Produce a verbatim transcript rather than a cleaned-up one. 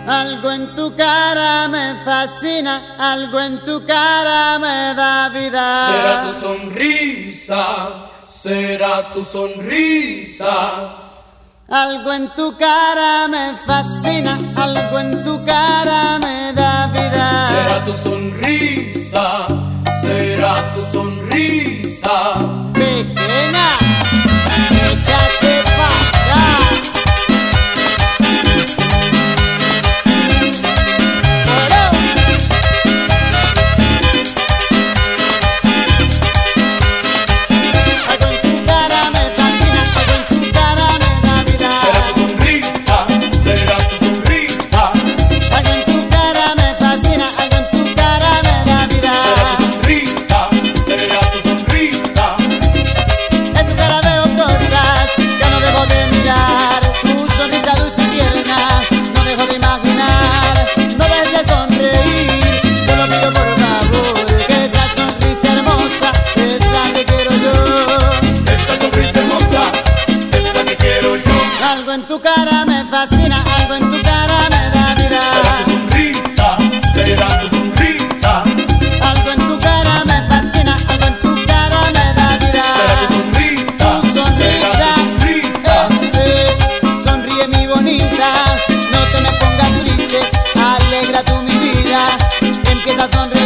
Algo en tu cara me fascina, algo en tu cara me da vida. Será tu sonrisa, será tu sonrisa. Algo en tu cara me fascina, algo en tu cara me da vida. Será tu sonrisa, será tu sonrisa. Pequeña, échate pa' acá. Algo en tu cara me fascina, algo en tu cara me da vida. Será tu sonrisa, será tu sonrisa. Algo en tu cara me fascina, algo en tu cara me da vida. Será tu sonrisa, tu sonrisa, será tu sonrisa. Eh, eh, sonríe mi bonita, no te me pongas triste, alegra tú mi vida, empieza a sonreír.